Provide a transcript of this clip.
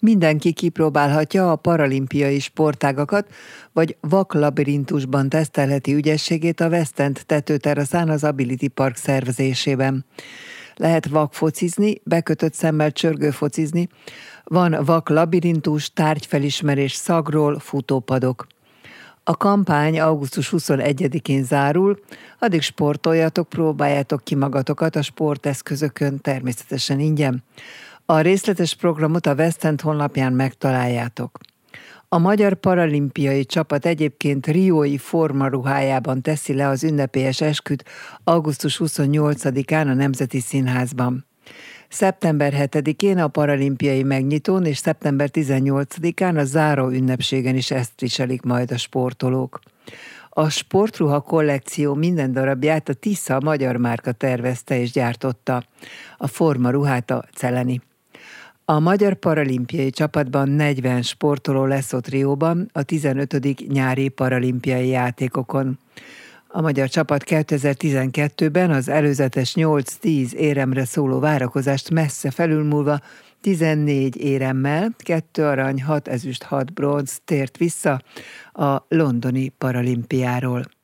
Mindenki kipróbálhatja a paralimpiai sportágakat, vagy vaklabirintusban tesztelheti ügyességét a West End tetőteraszán az Ability Park szervezésében. Lehet vakfocizni, bekötött szemmel csörgőfocizni, van vaklabirintus, tárgyfelismerés szagról, futópadok. A kampány augusztus 21-én zárul, addig sportoljatok, próbáljátok ki magatokat a sporteszközökön, természetesen ingyen. A részletes programot a West End honlapján megtaláljátok. A magyar paralimpiai csapat egyébként riói formaruhájában teszi le az ünnepélyes esküt augusztus 28-án a Nemzeti Színházban. Szeptember 7-én a paralimpiai megnyitón és szeptember 18-án a záró ünnepségen is ezt viselik majd a sportolók. A sportruha kollekció minden darabját a Tisza magyar márka tervezte és gyártotta. A formaruhát a Celeni. A magyar paralimpiai csapatban 40 sportoló lesz ott Rióban a 15. nyári paralimpiai játékokon. A magyar csapat 2012-ben az előzetes 8-10 éremre szóló várakozást messze felülmúlva 14 éremmel, 2 arany, 6 ezüst, 6 bronz tért vissza a londoni paralimpiáról.